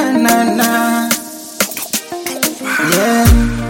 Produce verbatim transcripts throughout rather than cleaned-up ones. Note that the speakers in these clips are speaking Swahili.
na na. Yeah.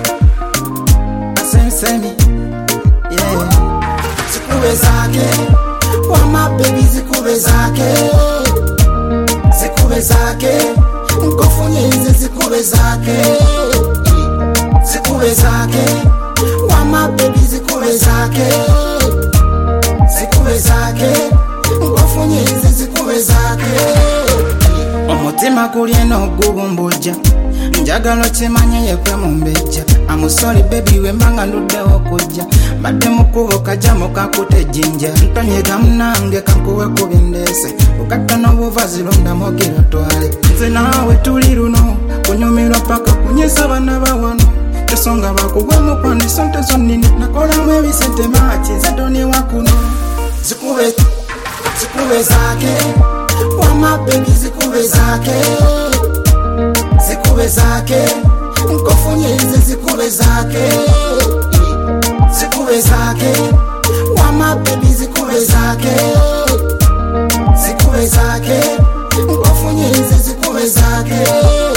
Same same. Yeah. Zikube zake, wama baby zikube zake. Zikube zake, mkofunye nze zikube zake. Zikube zake, wama baby zikube zake. Zikube zake, mkofunye nze zikube zake. Omutima kulieno gubumbuja, njagalo chimanye yekwe mumbeja. I'm sorry baby wembanga ndude okuja, mbadde mukubo kajamo kakute jinja. Ntonyega mnange kankuwe kubindese, ukatta n'obuvazi londa mogero twale. Nze nawe tuli luno, kunyumirwa paka kunyesa bana bawano. Tesonga bakugwa mukwano sente zonnini, nakolamu ebisente machi nze doni wakuno. Zikube, zikube zake, wama baby zikube zake. Zikube zake, mkofunye nze zikube zake. Zikube zake, wama baby zikube zake. Zikube zake, mkofunye nze zikube zake.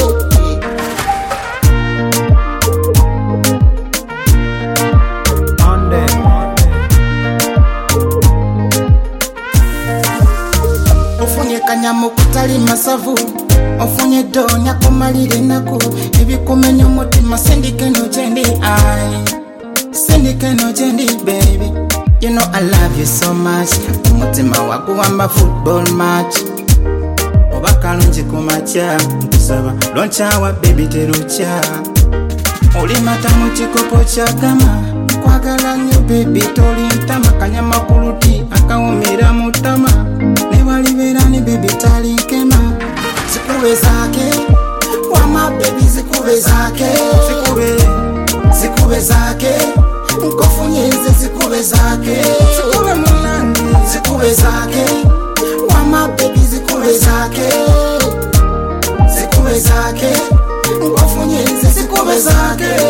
Ofunye kanyamu kutali masavu, ofunye donya kumalire naku. Ebikumenye omutima sendike no jendi I sendike no jendi baby. You know I love you so much. Omutima wakuwamba football match. Obakalungi kumacha nkusaba lonchawa baby terucha. Olimata mu kikopo kya gama, kwagala nnyo baby tolintama. Kanyama kuluti akawumira mutama, nebalibera ni baby talikema. Zikube zake, wama baby zikube zake. Zikube, zikube zake, mkofunye nze zikube zake. Zikube munange, zikube zake, wama baby zikube zake. Zikube zake, mkofunye nze zikube zake.